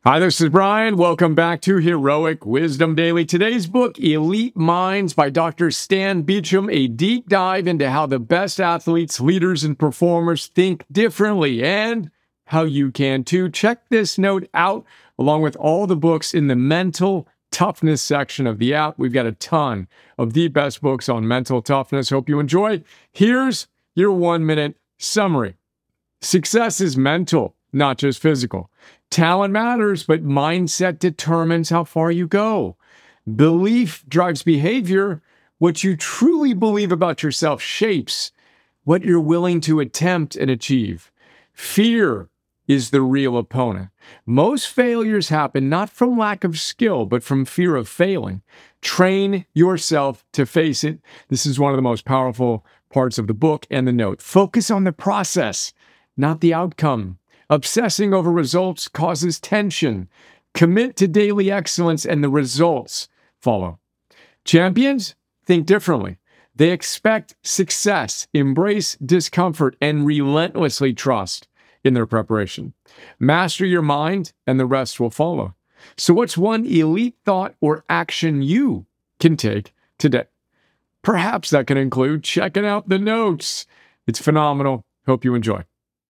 Hi, this is Brian. Welcome back to Heroic Wisdom Daily. Today's book, Elite Minds by Dr. Stan Beacham, a deep dive into how the best athletes, leaders, and performers think differently and how you can too. Check this note out along with all the books in the mental toughness section of the app. We've got a ton of the best books on mental toughness. Hope you enjoy. Here's your 1-minute summary. Success is mental, not just physical. Talent matters, but mindset determines how far you go. Belief drives behavior. What you truly believe about yourself shapes what you're willing to attempt and achieve. Fear is the real opponent. Most failures happen not from lack of skill, but from fear of failing. Train yourself to face it. This is one of the most powerful parts of the book and the note. Focus on the process, not the outcome. Obsessing over results causes tension. Commit to daily excellence and the results follow. Champions think differently. They expect success, embrace discomfort, and relentlessly trust in their preparation. Master your mind and the rest will follow. So what's one elite thought or action you can take today? Perhaps that can include checking out the notes. It's phenomenal. Hope you enjoy.